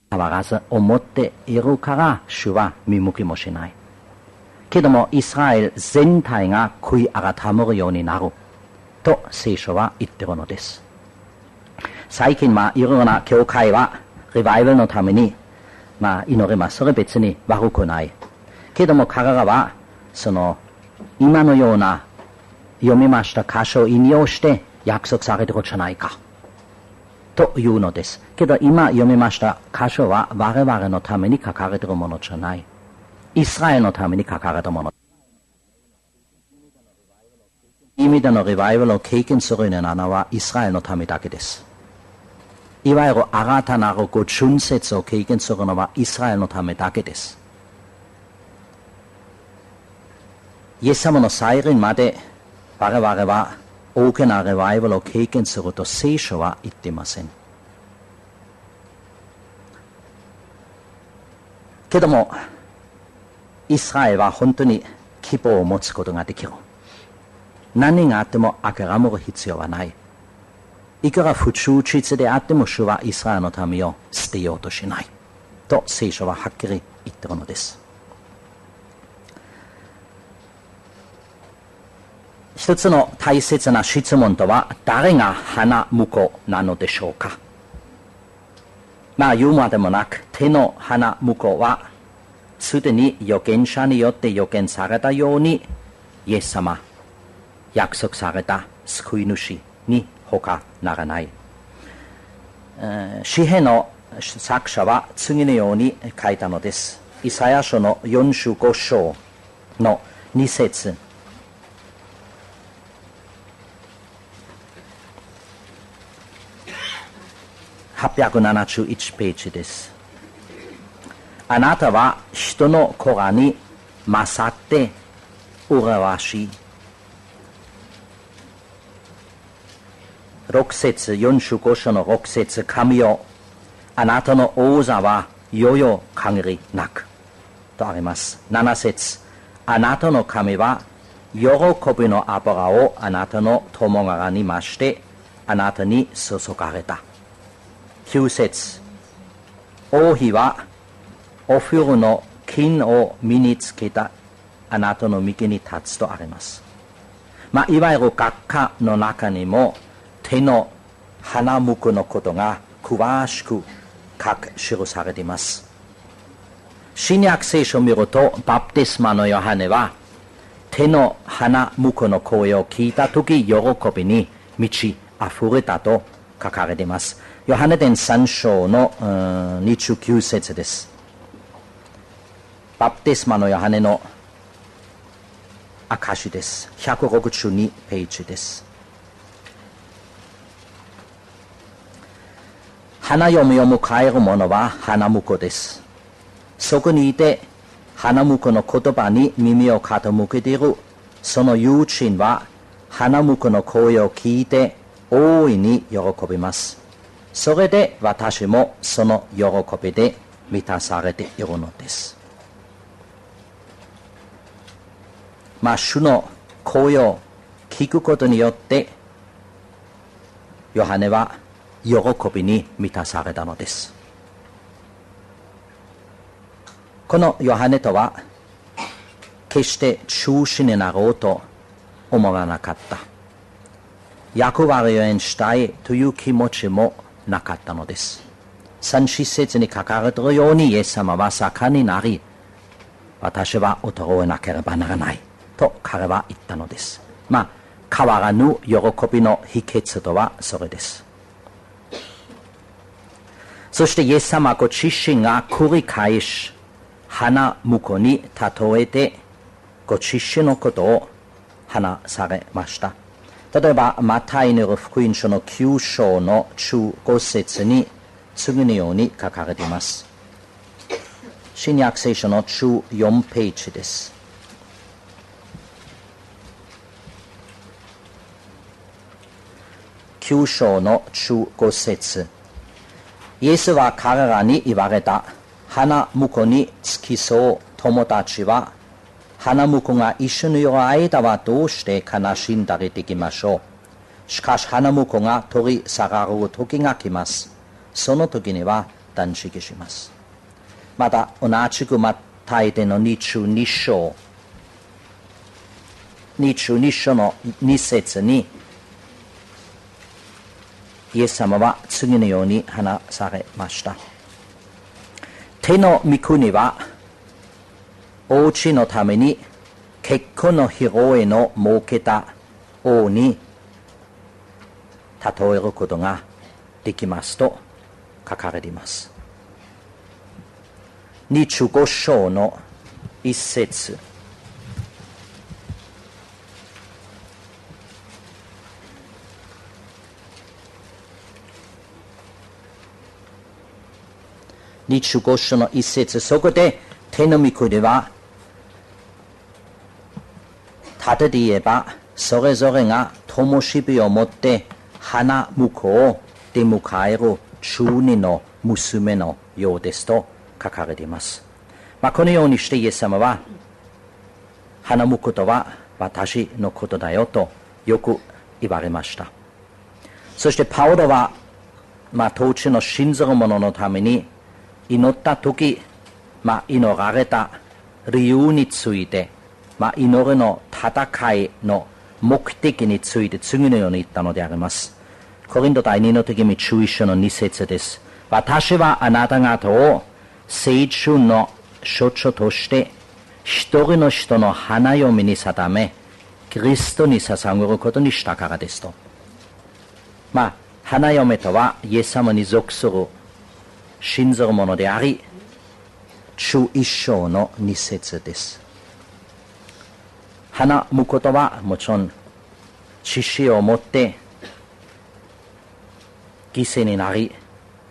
わらず思っているから主は見向きもしない。けどもイスラエル全体が悔い改めるようになると聖書は言っているのです。最近いろいろな教会はリバイバルのために祈ります。それ別に悪くない。けども彼らは今のような読みました箇所を引用して約束されているじゃないかというのです。けど今読みました箇所は我々のために書かれているものじゃない。イスラエルのために書かれたもの。意味でのリバイバルを経験するようなのはイスラエルのためだけです。いわゆる新たなる春節を経験するのはイスラエルのためだけです。イエス様の再臨まで我々は大きなリバイバルを経験すると聖書は言っていません。けどもイスラエルは本当に希望を持つことができる。何があっても諦める必要はない。いくら不忠実であっても主はイスラエルのためを捨てようとしないと聖書ははっきり言っているのです。一つの大切な質問とは誰が花婿なのでしょうか。言うまでもなく手の花婿はすでに預言者によって予言されたようにイエス様約束された救い主に他ならない。詩篇の作者は次のように書いたのです。イサヤ書の45章の2節871ページです。あなたは人の子らに勝って麗しい。6節45章の6節神よあなたの王座はよよ限りなくとあります。7節あなたの神は喜びの油をあなたの友柄に増してあなたに注がれた。9節王妃はオフィルの金を身につけたあなたの右に立つとあります。いわゆる学科の中にも手の花婿のことが詳しく記されています。新約聖書を見るとバプテスマのヨハネは手の花婿の声を聞いたとき喜びに満ち溢れたと書かれています。ヨハネ伝3章の29節です。バプテスマのヨハネの証です。162ページです。花嫁を迎える者は花婿です。そこにいて花婿の言葉に耳を傾けているその友人は花婿の声を聞いて大いに喜びます。それで私もその喜びで満たされているのです。主の声を聞くことによってヨハネは喜びに満たされたのです。このヨハネとは決して中心になろうと思わなかった。役割を演じたいという気持ちもなかったのです。30節に書かれているようにイエス様は盛んになり私は衰えなければならないと彼は言ったのです。変わらぬ喜びの秘訣とはそれです。そしてイエス様ご自身が繰り返し花婿に例えてご自身のことを話されました。例えばマタイによる福音書の9章の15節に次のように書かれています。新約聖書の14ページです。9章の15節イエスは彼らに言われた。花婿に付き添う友達は花婿が一緒にいる間はどうして悲しんだりできましょう。しかし花婿が取り去られる時が来ます。その時には断食します。また同じくマタイでの22章の2節にイエス様は次のように話されました。天の御国はお家のために結婚の披露宴を設けた王に例えることができますと書かれています。25章の1節。25章の1節、そこで天の御国はただで言えばそれぞれが灯火を持って花婿を出迎える中二の娘のようですと書かれています。このようにしてイエス様は花婿とは私のことだよとよく言われました。そしてパウロは当地の信ずる者のために祈った時、祈られた理由について、祈りの戦いの目的について次のように言ったのであります。コリント第2の手紙11章の2節です。私はあなた方を聖中の象徴として一人の人の花嫁に定め、キリストに捧げることにしたからですと。花嫁とはイエス様に属する信ずる者であり、中一章の2節です。花婿とはもちろん血潮を持って犠牲になり、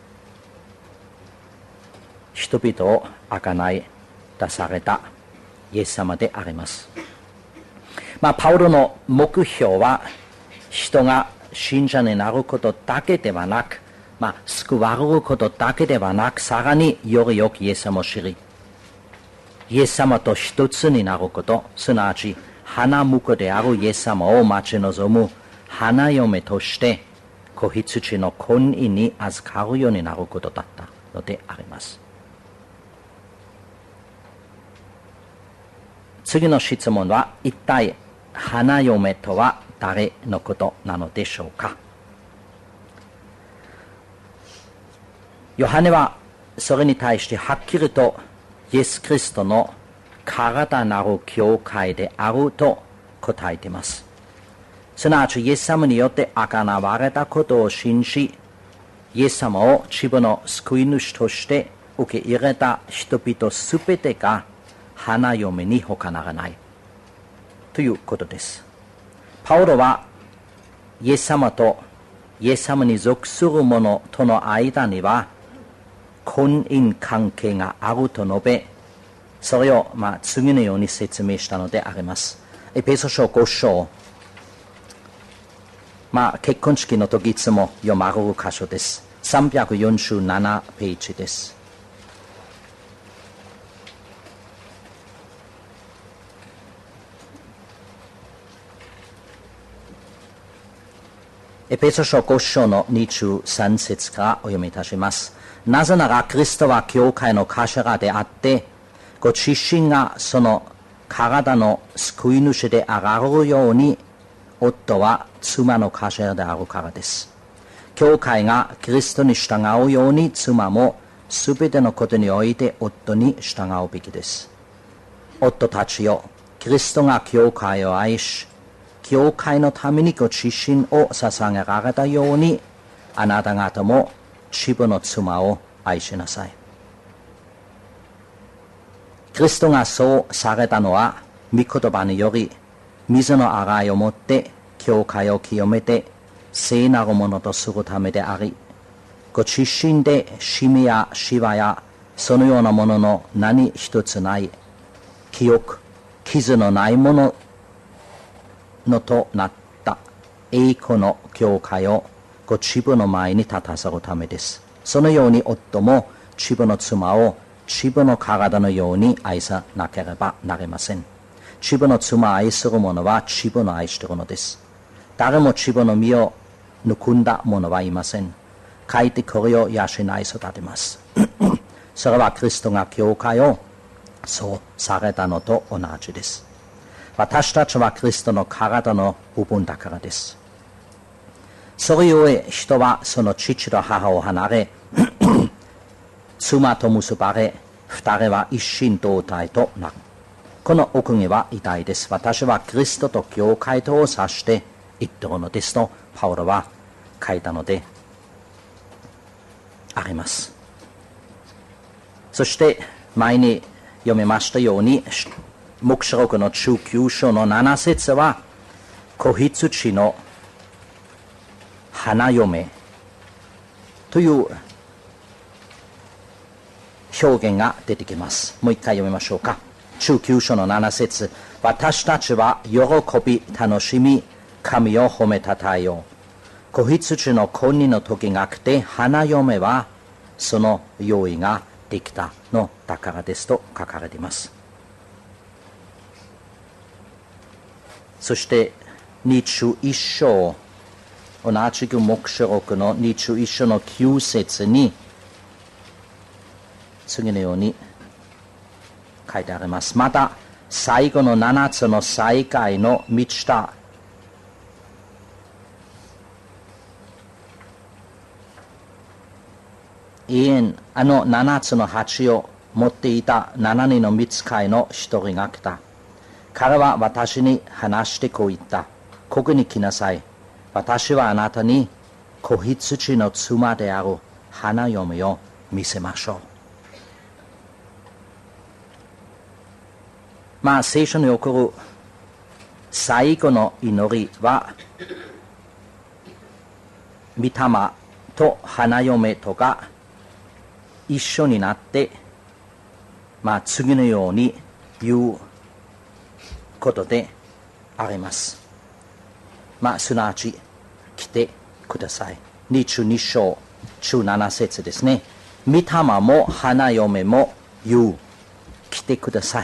人々を贖い出されたイエス様であります。パウロの目標は人が信者になることだけではなく、救われることだけではなく、さらによりよくイエス様を知り、イエス様と一つになること、すなわち花婿であるイエス様を待ち望む花嫁として子羊の婚姻に預かるようになることだったのであります。次の質問は、一体花嫁とは誰のことなのでしょうか。ヨハネはそれに対してはっきりとイエス・キリストの体なる教会であると答えています。すなわちイエス様によって贖われたことを信じ、イエス様を自分の救い主として受け入れた人々すべてが花嫁に他ならないということです。パウロはイエス様とイエス様に属する者との間には婚姻関係があると述べ、それを次のように説明したのであります。エペソ書5章、結婚式の時いつも読まれる箇所です。347ページです。エペソ書5章の23節からお読みいたします。なぜならキリストは教会の頭であって、ご自身がその体の救い主であられるように、夫は妻の頭であるからです。教会がキリストに従うように、妻もすべてのことにおいて夫に従うべきです。夫たちよ、キリストが教会を愛し、教会のためにご自身を捧げられたように、あなた方も自分の妻を愛しなさい。キリストがそうされたのは、御言葉により、水の洗いをもって教会を清めて聖なるものとするためであり、ご自身でシミやシワやそのようなものの何一つない記憶、傷のないもののとなった栄光の教会をご自分の前に立たせるためです。そのように夫も自分の妻を自分の体のように愛さなければなりません。自分の妻を愛する者は自分を愛しているのです。誰も自分の身を憎んだ者はいません。 書いてこれを養い育てます。それはキリストが教会をそうされたのと同じです。私たちはキリストの体の部分だからです。それゆえ人はその父と母を離れ妻と結ばれ二人は一心同体となる。この奥義は偉大です。私はキリストと教会とを指して言っているのですとパウロは書いたのであります。そして前に読みましたように黙示録の19章の7節は子羊の花嫁という表現が出てきます。もう一回読みましょうか。19章の7節、私たちは喜び楽しみ神を褒めたたえよう。子羊の婚礼の時が来て花嫁はその用意ができたのだからですと書かれています。そして21章、同じく黙示録の21章の9節に次のように書いてあります。また最後の7つの災害の満ちた永遠7つの鉢を持っていた7人の御使いの一人が来た。彼は私に話してこう言った。ここに来なさい。私はあなたに子羊の妻である花嫁を見せましょう。聖書に起こる最後の祈りは御霊と花嫁とが一緒になって、次のように言うことであります。すなわち来てください。22章17節ですね。御霊も花嫁も言う。来てください。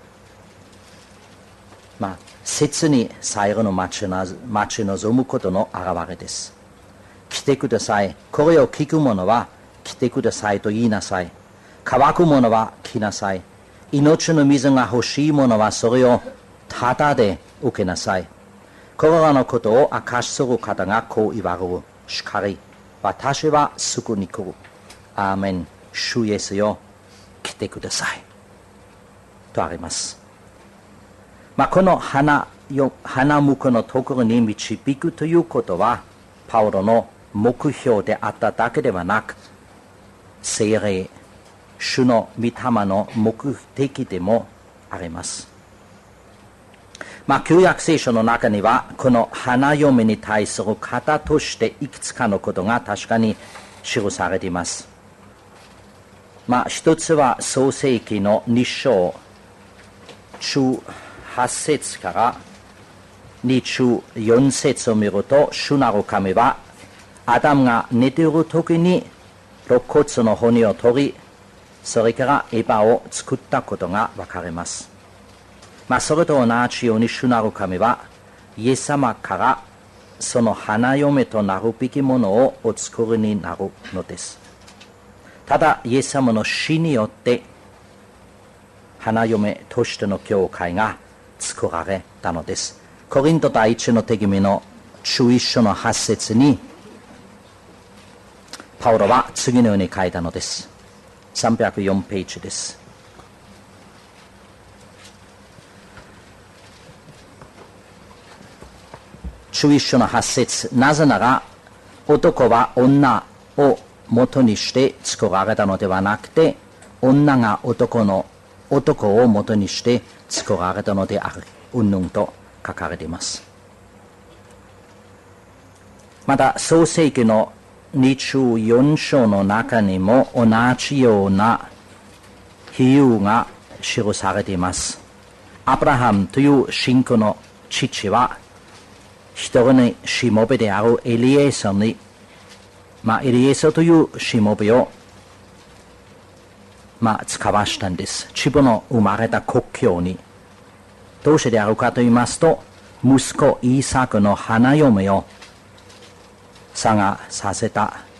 切に最後の待ち望むことの表れです。来てください。これを聞く者は来てくださいと言いなさい。乾く者は来なさい。命の水が欲しい者はそれをただで受けなさい。これらのことを明かしする方がこう言われる。しかり、私はすぐに来る。アーメン。主イエスよ、来てください。とあります。この花婿のところに導くということは、パウロの目標であっただけではなく、聖霊、主の御霊の目的でもあります。旧約聖書の中には、この花嫁に対する方としていくつかのことが確かに記されています。一つは創世記の2章18節から24節を見ると、主なる神はアダムが寝ている時に肋骨の骨を取り、それからエバを作ったことがわかります。それと同じように主なる神はイエス様からその花嫁となるべきものをお作りになるのです。ただイエス様の死によって花嫁としての教会が作られたのです。コリント第一の手紙の11章の8節にパウロは次のように書いたのです。304ページです。11章の8節、なぜなら男は女を元にして作られたのではなくて、女が男を元にして作られたのである。うんぬんと書かれています。また創世記の24章の中にも同じような比喩が記されています。アブラハムという信仰の父は一人のしもべであるエリエセに、エリエセというしもべを使わしたんです。自分の生まれた故郷に。どうしてであるかと言いますと、息子イーサクの花嫁を探させた